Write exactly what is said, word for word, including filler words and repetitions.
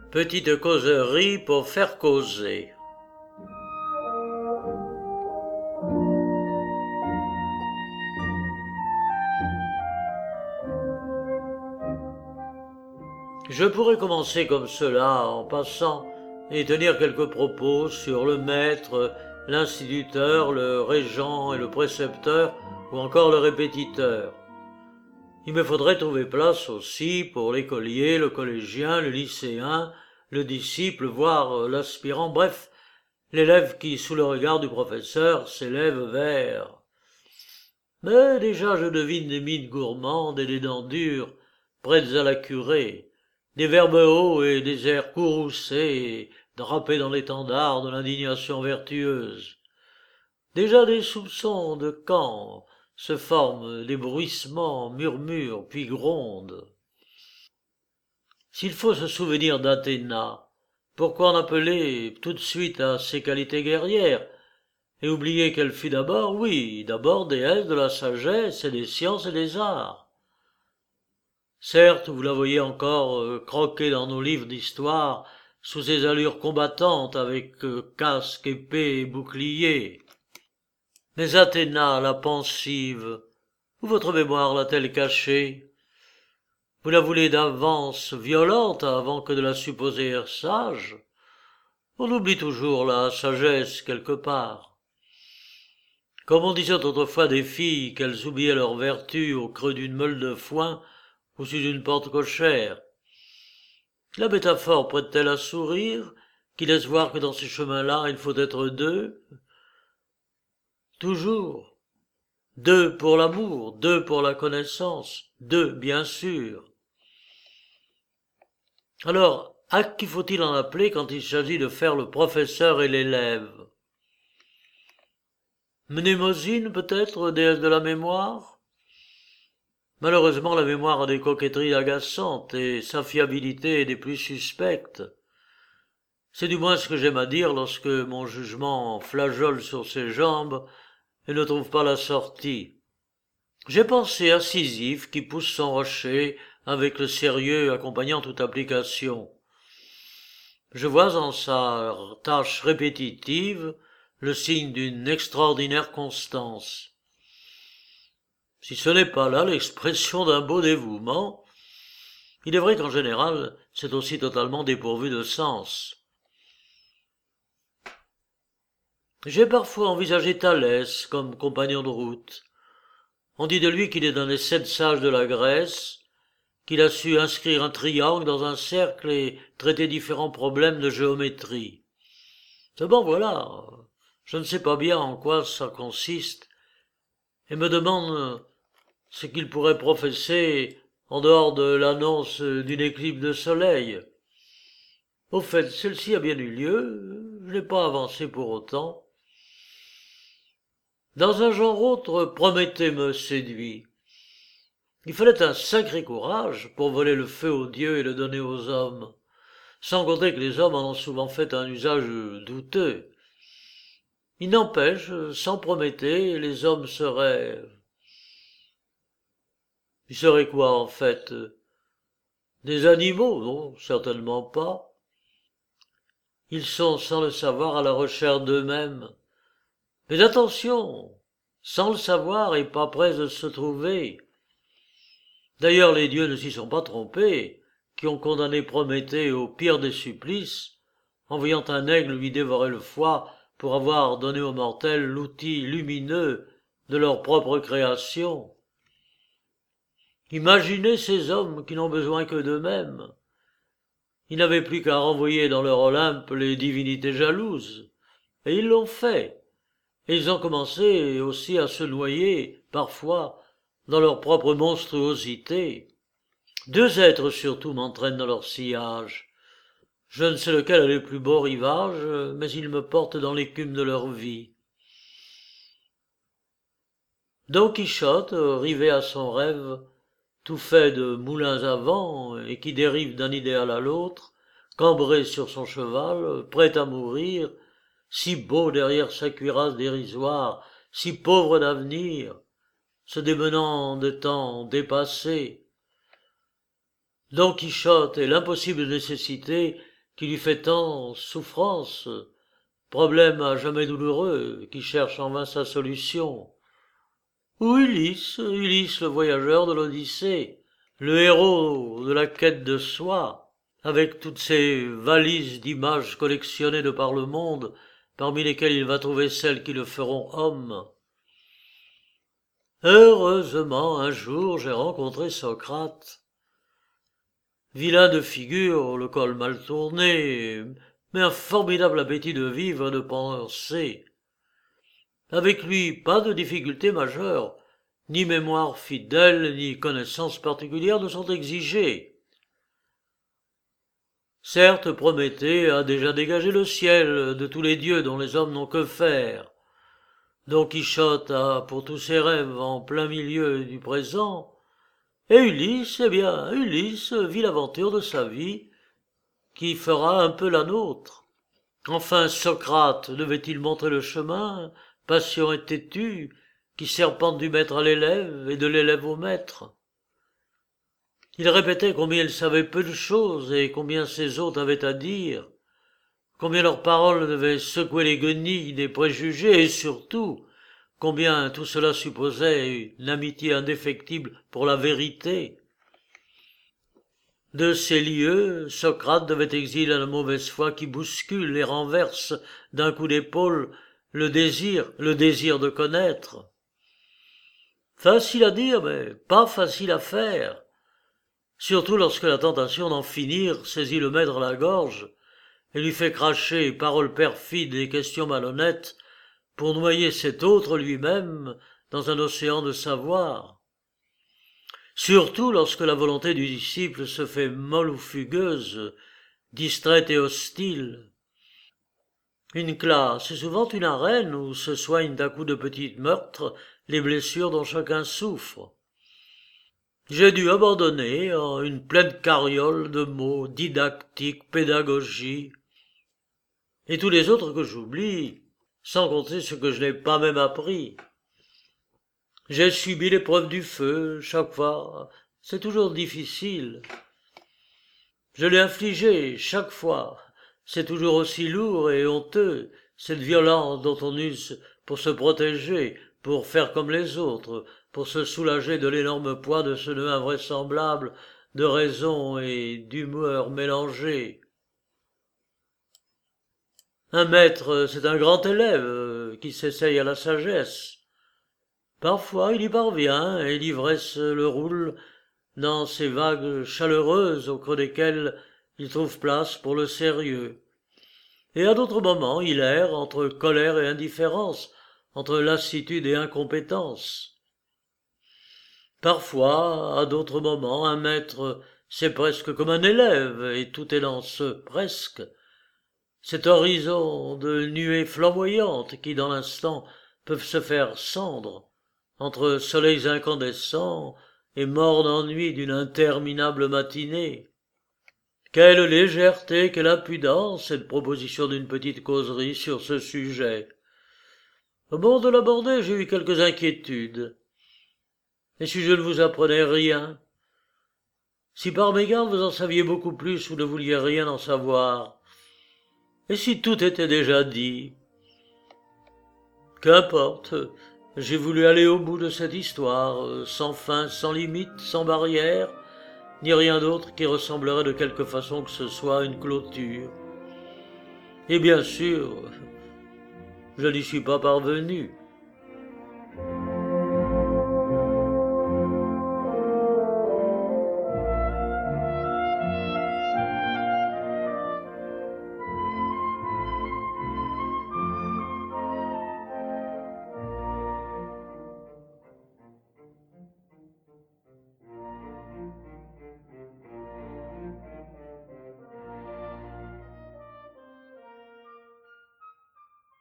Petite causerie pour faire causer. Je pourrais commencer comme cela, en passant, et tenir quelques propos sur le maître, l'instituteur, le régent et le précepteur, ou encore le répétiteur. Il me faudrait trouver place aussi pour l'écolier, le collégien, le lycéen, le disciple, voire l'aspirant, bref, l'élève qui, sous le regard du professeur, s'élève vers... Mais déjà je devine des mines gourmandes et des dents dures, prêtes à la curée, des verbes hauts et des airs courroucés, drapés dans l'étendard de l'indignation vertueuse. Déjà des soupçons de quand se forment des bruissements, murmures, puis grondes. S'il faut se souvenir d'Athéna, pourquoi en appeler tout de suite à ses qualités guerrières, et oublier qu'elle fut d'abord, oui, d'abord déesse de la sagesse et des sciences et des arts. Certes, vous la voyez encore euh, croquer dans nos livres d'histoire, sous ses allures combattantes, avec euh, casque, épée et bouclier. Mais Athéna, la pensive, où votre mémoire l'a-t-elle cachée? Vous la voulez d'avance violente avant que de la supposer sage? On oublie toujours la sagesse quelque part. Comme on disait autrefois des filles qu'elles oubliaient leur vertu au creux d'une meule de foin ou sous une porte cochère. La métaphore prête-t-elle à sourire, qui laisse voir que dans ces chemins-là il faut être deux? Toujours. Deux pour l'amour, deux pour la connaissance, deux bien sûr. Alors, à qui faut-il en appeler quand il s'agit de faire le professeur et l'élève? Mnémosyne peut-être, déesse de la mémoire? Malheureusement, la mémoire a des coquetteries agaçantes et sa fiabilité est des plus suspectes. C'est du moins ce que j'aime à dire lorsque mon jugement flageole sur ses jambes et ne trouve pas la sortie. J'ai pensé à Sisyphe qui pousse son rocher avec le sérieux accompagnant toute application. Je vois en sa tâche répétitive le signe d'une extraordinaire constance. Si ce n'est pas là l'expression d'un beau dévouement, il est vrai qu'en général, c'est aussi totalement dépourvu de sens. J'ai parfois envisagé Thalès comme compagnon de route. On dit de lui qu'il est un des sept sages de la Grèce, qu'il a su inscrire un triangle dans un cercle et traiter différents problèmes de géométrie. Seulement voilà, je ne sais pas bien en quoi ça consiste, et me demande ce qu'il pourrait professer en dehors de l'annonce d'une éclipse de soleil. Au fait, celle-ci a bien eu lieu, je n'ai pas avancé pour autant. Dans un genre autre, Prométhée me séduit. Il fallait un sacré courage pour voler le feu aux dieux et le donner aux hommes, sans compter que les hommes en ont souvent fait un usage douteux. Il n'empêche, sans Prométhée, les hommes seraient... Ils seraient quoi, en fait? Des animaux? Non, certainement pas. Ils sont, sans le savoir, à la recherche d'eux-mêmes. Mais attention, sans le savoir et pas près de se trouver. D'ailleurs, les dieux ne s'y sont pas trompés, qui ont condamné Prométhée au pire des supplices, en voyant un aigle lui dévorer le foie pour avoir donné aux mortels l'outil lumineux de leur propre création. Imaginez ces hommes qui n'ont besoin que d'eux-mêmes. Ils n'avaient plus qu'à renvoyer dans leur Olympe les divinités jalouses, et ils l'ont fait, et ils ont commencé aussi à se noyer, parfois, dans leur propre monstruosité. Deux êtres surtout m'entraînent dans leur sillage. Je ne sais lequel est le plus beau rivage, mais ils me portent dans l'écume de leur vie. Don Quichotte, rivé à son rêve, tout fait de moulins à vent et qui dérive d'un idéal à l'autre, cambré sur son cheval, prêt à mourir, si beau derrière sa cuirasse dérisoire, si pauvre d'avenir, se démenant de temps dépassés. Don Quichotte et l'impossible nécessité qui lui fait tant souffrance, problème à jamais douloureux, qui cherche en vain sa solution. Ou Ulysse, Ulysse le voyageur de l'Odyssée, le héros de la quête de soi, avec toutes ces valises d'images collectionnées de par le monde, parmi lesquelles il va trouver celles qui le feront homme. Heureusement, un jour, j'ai rencontré Socrate. Vilain de figure, le col mal tourné, mais un formidable appétit de vivre et de penser. Avec lui, pas de difficulté majeure, ni mémoire fidèle, ni connaissances particulières ne sont exigées. Certes, Prométhée a déjà dégagé le ciel de tous les dieux dont les hommes n'ont que faire. Don Quichotte a pour tous ses rêves en plein milieu du présent, et Ulysse, eh bien, Ulysse vit l'aventure de sa vie, qui fera un peu la nôtre. Enfin, Socrate devait-il montrer le chemin, patient et têtu, qui serpente du maître à l'élève et de l'élève au maître? Il répétait combien il savait peu de choses et combien ses hôtes avaient à dire, combien leurs paroles devaient secouer les guenilles des préjugés et surtout, combien tout cela supposait une amitié indéfectible pour la vérité. De ces lieux, Socrate devait exiler la mauvaise foi qui bouscule et renverse d'un coup d'épaule le désir, le désir de connaître. Facile à dire, mais pas facile à faire. Surtout lorsque la tentation d'en finir saisit le maître à la gorge et lui fait cracher paroles perfides et questions malhonnêtes pour noyer cet autre lui-même dans un océan de savoir. Surtout lorsque la volonté du disciple se fait molle ou fugueuse, distraite et hostile. Une classe est souvent une arène où se soignent à coups de petits meurtres les blessures dont chacun souffre. J'ai dû abandonner en une pleine carriole de mots, didactique, pédagogie, et tous les autres que j'oublie, sans compter ce que je n'ai pas même appris. J'ai subi l'épreuve du feu, chaque fois, c'est toujours difficile. Je l'ai infligé chaque fois, c'est toujours aussi lourd et honteux, cette violence dont on use pour se protéger, pour faire comme les autres, pour se soulager de l'énorme poids de ce nœud invraisemblable de raison et d'humeur mélangées. Un maître, c'est un grand élève qui s'essaye à la sagesse. Parfois il y parvient, et l'ivresse le roule dans ces vagues chaleureuses au creux desquelles il trouve place pour le sérieux. Et à d'autres moments il erre entre colère et indifférence, entre lassitude et incompétence. Parfois, à d'autres moments, un maître, c'est presque comme un élève, et tout est dans ce presque. Cet horizon de nuées flamboyantes qui, dans l'instant, peuvent se faire cendre, entre soleils incandescents et morts d'ennui d'une interminable matinée. Quelle légèreté, quelle impudence, cette proposition d'une petite causerie sur ce sujet. Au moment de l'aborder, j'ai eu quelques inquiétudes. Et si je ne vous apprenais rien? Si par mégarde vous en saviez beaucoup plus ou ne vouliez rien en savoir? Et si tout était déjà dit? Qu'importe, j'ai voulu aller au bout de cette histoire, sans fin, sans limite, sans barrière, ni rien d'autre qui ressemblerait de quelque façon que ce soit à une clôture. Et bien sûr, je n'y suis pas parvenu.